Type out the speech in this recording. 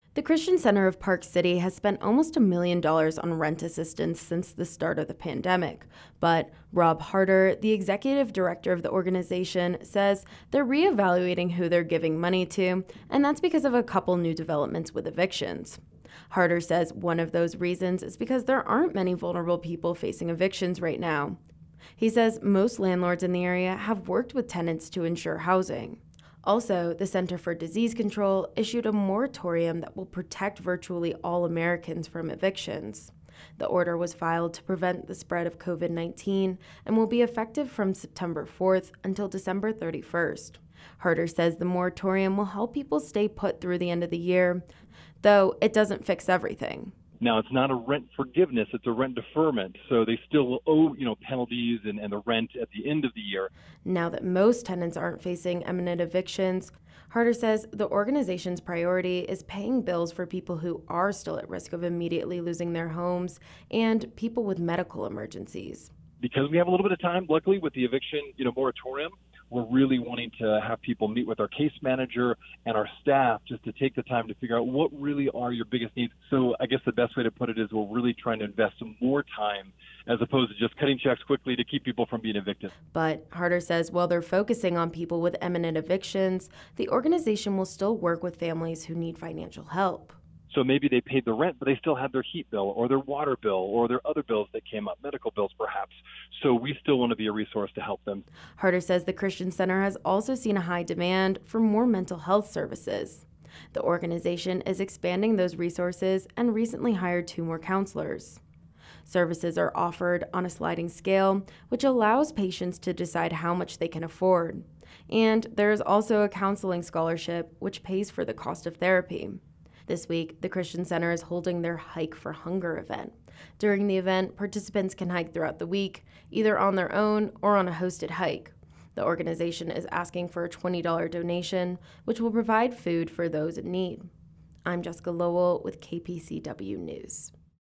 The Christian Center of Park City has spent almost $1 million on rent assistance since the start of the pandemic. But Rob Harder, the executive director of the organization, says they're reevaluating who they're giving money to, and that's because of a couple new developments with evictions. Harder says one of those reasons is because there aren't many vulnerable people facing evictions right now. He says most landlords in the area have worked with tenants to ensure housing. Also, the Center for Disease Control issued a moratorium that will protect virtually all Americans from evictions. The order was filed to prevent the spread of COVID-19 and will be effective from September 4th until December 31st. Harder says the moratorium will help people stay put through the end of the year, though it doesn't fix everything. Now, it's not a rent forgiveness, it's a rent deferment. So they still will owe, penalties and the rent at the end of the year. Now that most tenants aren't facing imminent evictions, Harder says the organization's priority is paying bills for people who are still at risk of immediately losing their homes and people with medical emergencies. Because we have a little bit of time, luckily, with the eviction, moratorium, we're really wanting to have people meet with our case manager and our staff just to take the time to figure out what really are your biggest needs. So I guess the best way to put it is we're really trying to invest some more time as opposed to just cutting checks quickly to keep people from being evicted. But Harder says while they're focusing on people with imminent evictions, the organization will still work with families who need financial help. So maybe they paid the rent, but they still had their heat bill or their water bill or their other bills that came up, medical bills perhaps. So we still want to be a resource to help them. Harder says the Christian Center has also seen a high demand for more mental health services. The organization is expanding those resources and recently hired 2 more counselors. Services are offered on a sliding scale, which allows patients to decide how much they can afford. And there is also a counseling scholarship, which pays for the cost of therapy. This week, the Christian Center is holding their Hike for Hunger event. During the event, participants can hike throughout the week, either on their own or on a hosted hike. The organization is asking for a $20 donation, which will provide food for those in need. I'm Jessica Lowell with KPCW News.